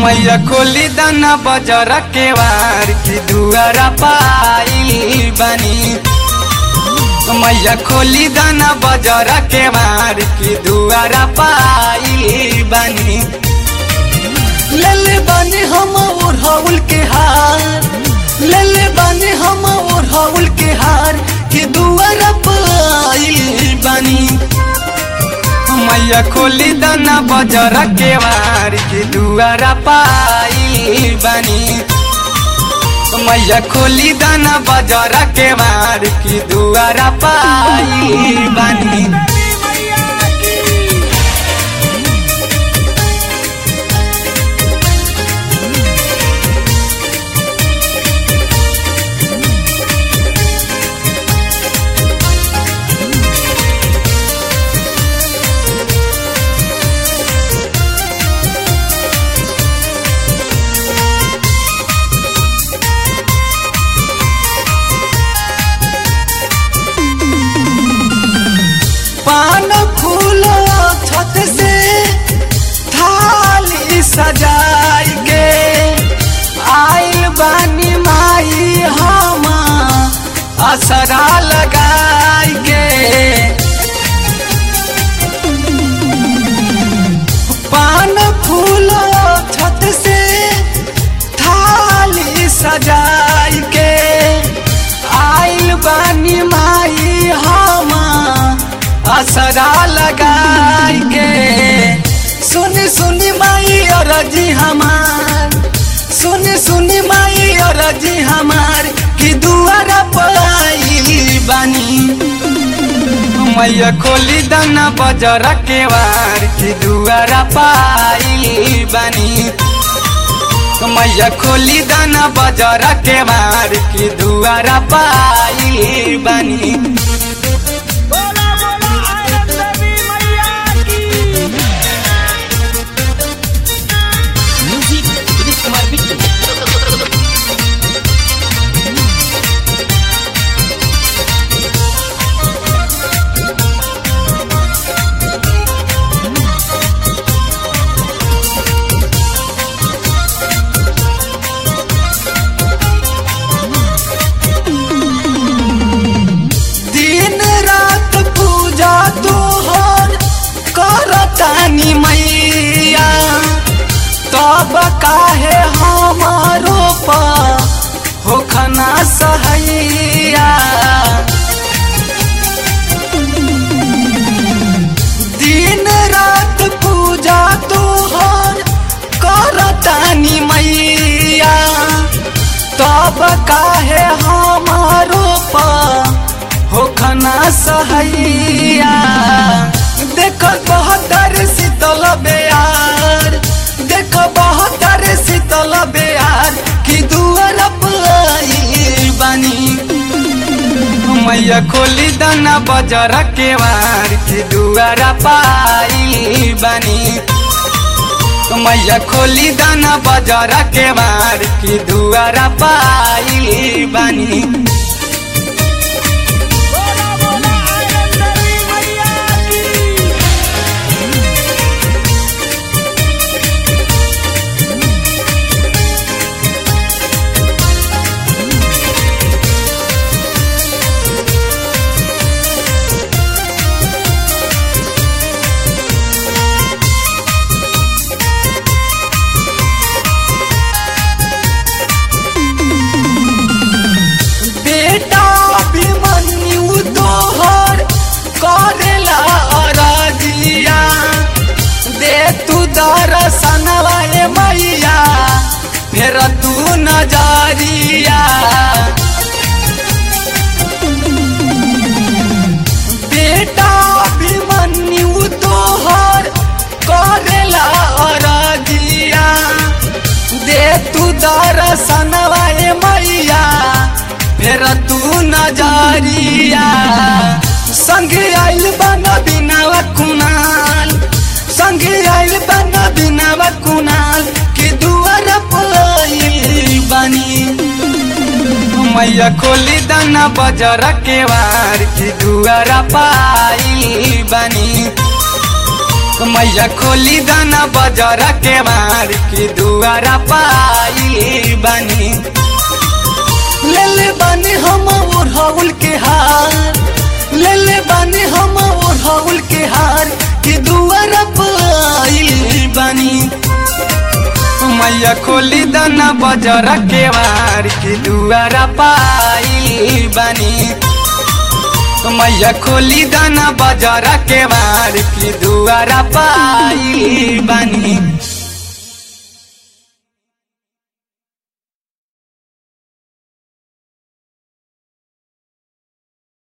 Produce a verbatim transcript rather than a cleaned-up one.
मैया खोली दाना बजर के वार की दुआरा पाई बनी। मैया खोली दाना बजर के वार की दुआरा पाई बनी। लेले बने हम ओढ़ाउल के हार, लेले बने हम ओढ़ाउल के हार की दुआरा पाई बनी। मैया खोली दाना बजर के वार की दुआरा पाई बनी। मैया खोली दाना बजर के वार की दुआरा पाई बनी। पान फूलो छत से थाली सजाई के आइल बानी माई हम असरा लगाई के। पान फूलो छत से थाली सजाई के आइल बानी माई हम असरा लगाई के। सुनी सुनी माई अरजी हमार, सुनी सुनी माई अरजी हमार की दुआरा पाई बनी। मैया खोली दाना बजर के वार की दुआरा पाई बनी। मैया खोली दाना बजर के वार की दुआरा पाई बनी। तानी मैया तब काहे हमारो पा होखना सहैया। दिन रात पूजा तोहर करतानी मैया तब काहे हमारो पा होखना सहैया। देख बहत्तर शीतल बेयार, देख बहत्तर शीतल बेयार की दुआरा पाई बनी। मैया खोली दाना बजर के वार की दुआरा पाई बनी। मैया खोली दाना बजर के वार की दुआरा पाई बनी। दर्शनवा मैया फेर तू नजरिया। बेटा अभिमन्यु तोहर करेला अरजिया दे तू दर्शनवा मैया फेर तू नजरिया। संगे आइल बना बिनावा कुनाल, संगे आइल बना बिनावा कुनाल की दुआरा पाई बनी। मैया खोली दाना बजर के वार की दुआरा पाई बनी। मैया खोली दाना बजर के बार की दुआरा पाई बनी। ले ले बने हम ओढ़ाउल के हार, ले ले बने हम ओढ़ाउल के हार की दुआरा पाई बनी। मैया खोली दाना बजर के बार की दुआरा पाई बनी। मैया खोली दाना बजर के बार की दुआरा पाई बनी।